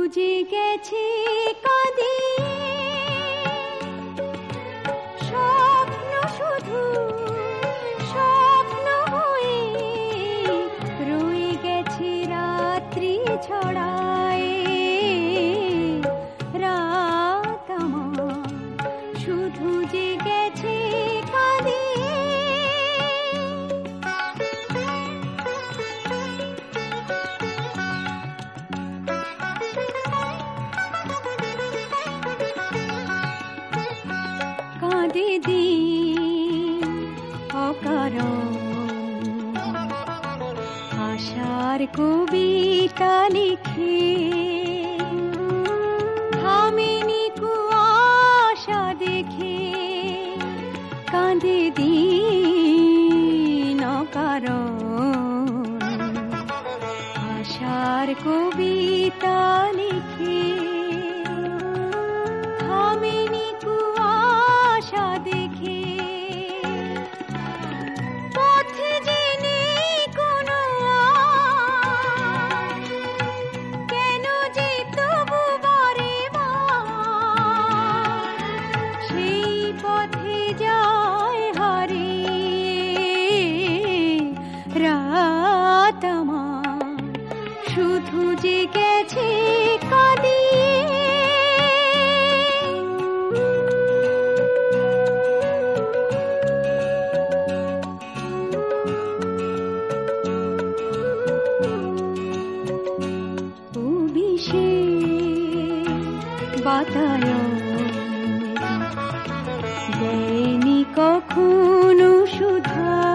জেগেছি কাঁদিয়ে, স্বপ্ন শুধু স্বপ্ন হয়ে রয়ে গেছে রাত্রি ছড়ায়। রাত আমার শুধু জেগেছি কাঁদিয়ে। কাঁদে দিন অকারণ আশার কবিতা লিখে, থামেনি কুয়াশা দেখে। কাঁদে দিন অকারণ আশার কবিতা লিখে, থামেনি কুয়াশা দেখে। পথে জেনে কোনো আশ, কেন যে তবু বারে বার সেই পথে যায় হারিয়ে। রাত আমার শুধু জেগেছে কাঁদিয়ে। বাতায়ন দেয়নি কখনো সুধা,